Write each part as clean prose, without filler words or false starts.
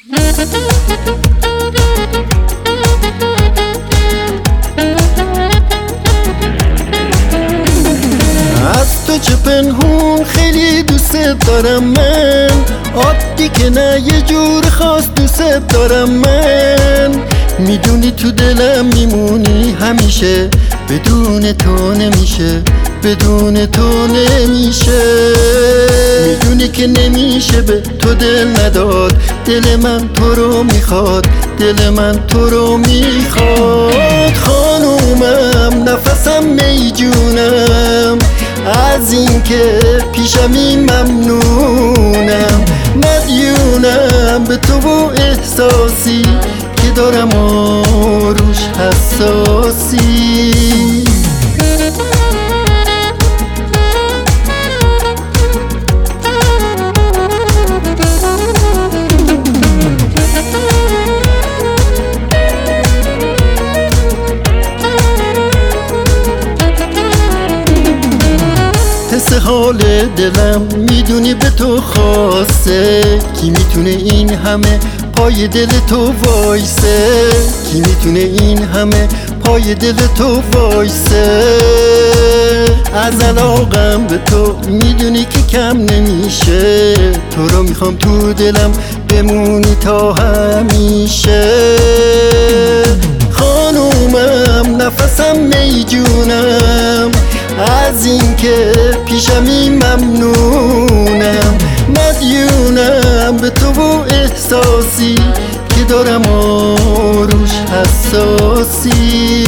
از تو چه پنهون خیلی دوست دارم من، عادی که نه یه جور خاص دوست دارم من. میدونی تو دلم میمونی همیشه، بدون تو نمیشه، بدون تو نمیشه. میدونی که نمیشه به تو دل نداد، دل من تو رو میخواد، دل من تو رو میخواد. خانومم نفسم میجونم، از این که پیشمی ممنونم. مدیونم به تو و احساسی که دارم و روش حساسی. حس حال دلم میدونی به تو خاصه، کی میتونه این همه پای دل تو وایسه؟ کی میتونه این همه پای دل تو وایسه؟ از علاقم به تو میدونی که کم نمیشه، تو رو میخوام تو دلم بمونی تا همیشه. خانومم نفسم میجونم، از این که پیشمی ممنونم. مدیونم به تو و احساسی که دارم و روش حساسی.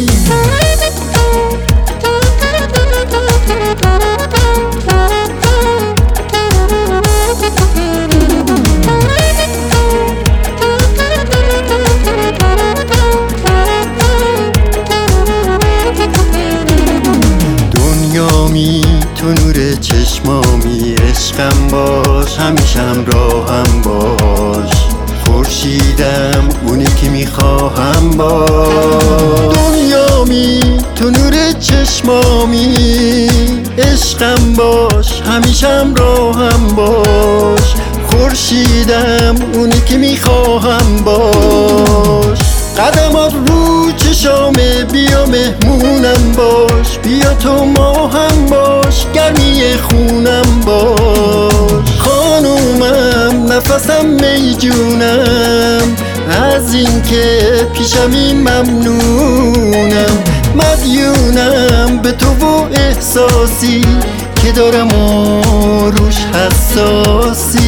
دنیامی تو نور چشمامی، عشقم باش همیشه همراهم باش. خورشیدم اونی که میخواهم باش. دنیامی تو نور چشمامی، عشقم باش همیشه همراهم باش. خورشیدم اونی که میخواهم باش. قدمات رو چشامه، بیا مهمونم باش، بیا تو ماهم باش، گرمی خونم باش. خانومم نفسم میجونم، از این که پیشمی ممنونم. مدیونم به تو و احساسی که دارم و روش حساسی.